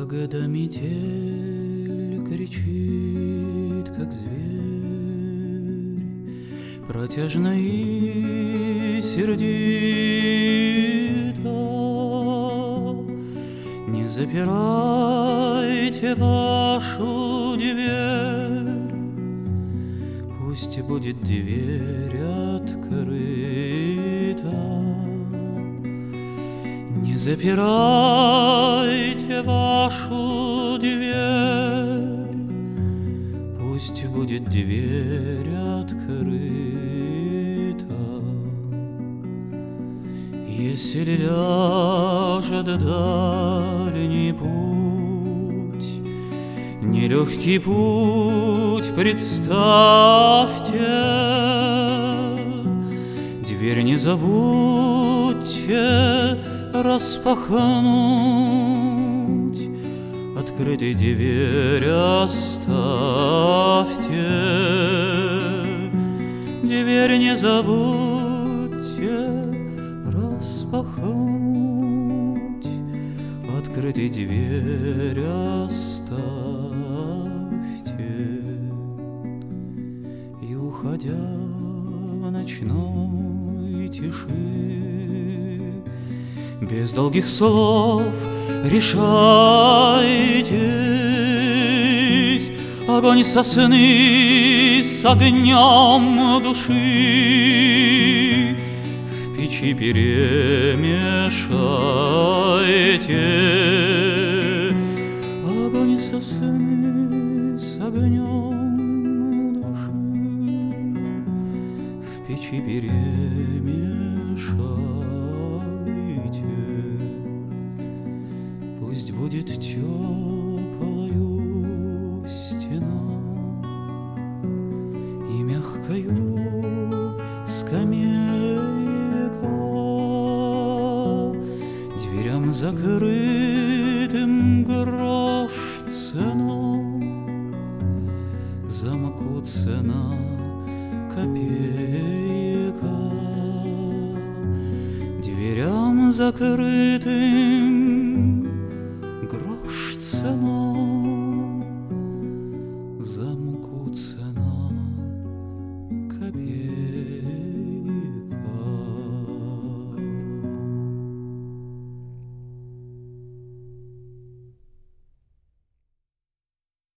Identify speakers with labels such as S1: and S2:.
S1: Когда метель кричит, как зверь, протяжно и сердито, не запирайте вашу дверь, пусть будет дверь открыта. Не запирайте вашу дверь, пусть будет дверь открыта. Если ляжет дальний путь, нелегкий путь, представьте, дверь не забудьте распахнуть, открытой дверь оставьте. Дверь не забудьте распахнуть, открытой дверь оставьте. И уходя в ночной тиши, без долгих слов решайтесь, огонь сосны с огнем души в печи перемешайте. Огонь сосны с огнем души в печи перемешайте. Пусть будет теплою стена и мягкою скамейка, дверям закрытым грош цена, замку цена копейка. Дверям закрытым грош цена, замку цена.